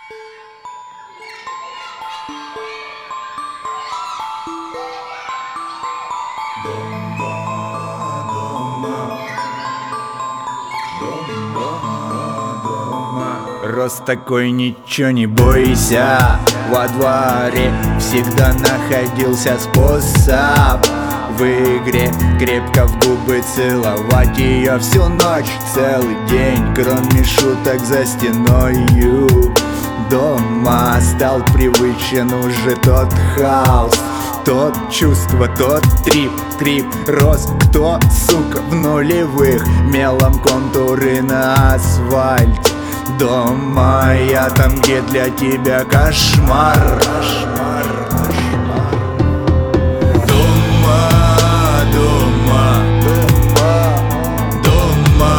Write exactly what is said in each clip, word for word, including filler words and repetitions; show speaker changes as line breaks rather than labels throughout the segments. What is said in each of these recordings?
Рост такой, ничего не бойся. Во дворе всегда находился способ в игре крепко в губы целовать ее всю ночь, целый день. Кроме шуток за стеною дома стал привычен уже тот хаос, тот чувство, тот трип, трип рос. Кто, сука, в нулевых мелом контуры на асфальте дома, я там, где для тебя кошмар. Кошмар, кошмар. Дома, дома, дома, дома,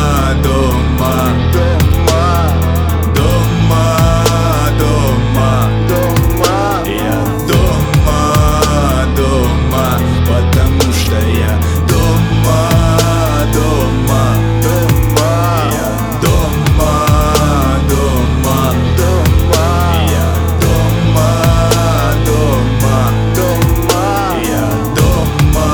дома, дома, дома, дома, дома. Я дома, дома, потому что я дома, дома, дома. Я дома, дома, дома. Я дома, дома, дома. Я дома,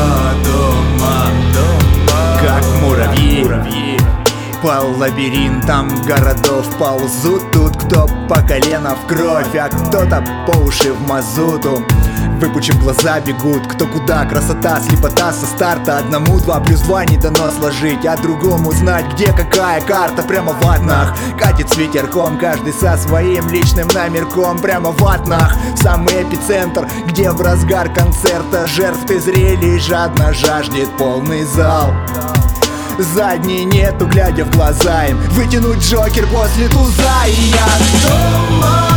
дома, дома. Как муравьи, муравьи по лабиринтам городов ползут. Тут кто по колено в кровь, а кто-то по уши в мазуту. Выпучив глаза бегут, кто куда. Красота, слепота со старта. Одному два плюс два не дано сложить, а другому знать, где какая карта. Прямо в атнах катит с ветерком, каждый со своим личным номерком. Прямо в атнах, в самый эпицентр, где в разгар концерта жертв ты зрели и жадно жаждет полный зал. Задней нету, глядя в глаза им, вытянуть Джокер после туза. И я дома.